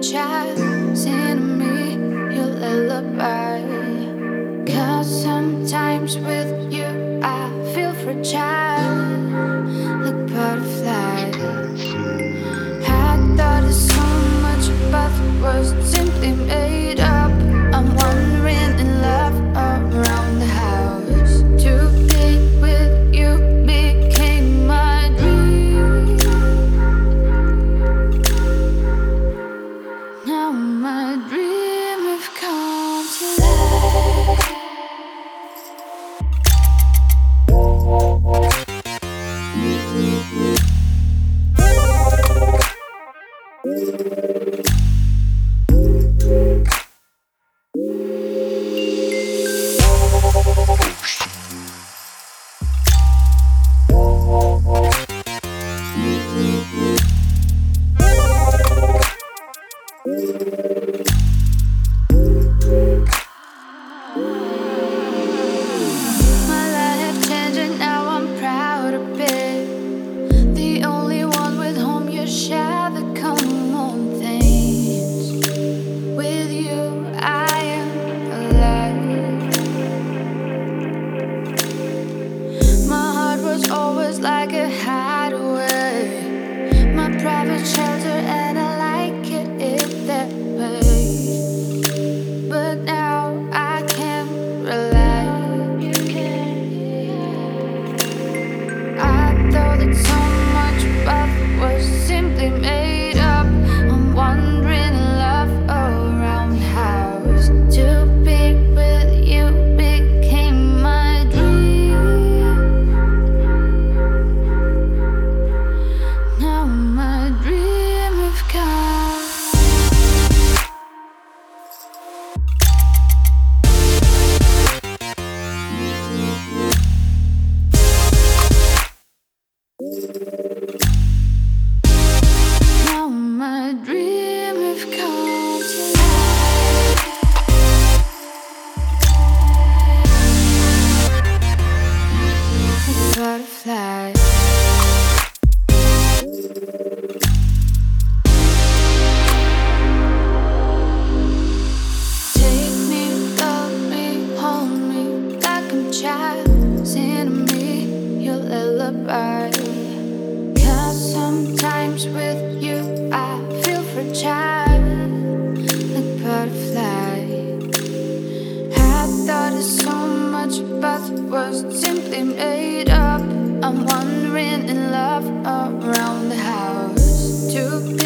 child, singing me your lullaby. 'Cause sometimes with you I feel fragile, like butterflies. I thought so much, but was simply made up. I'm wandering in love around the house. To be with you became my dream. Now my dream have come to life. My life changing now, I'm proud of it. The only one with whom you share the common things. With you, I am alive. My heart was always like a hideaway, my private shelter, and I like it that way. But now I can't rely. I thought that so much, but was simply made up. I'm wandering in love around the house. To be with you became my dream. Now my dream have come. Now my dream have come to life. Like butterflies. Take me, love me, hold me like I'm a child, singing me your lullaby. 'Cause sometimes with you I feel fragile, like butterfly. I thought so much, but was simply made up. I'm wandering in love around the house. To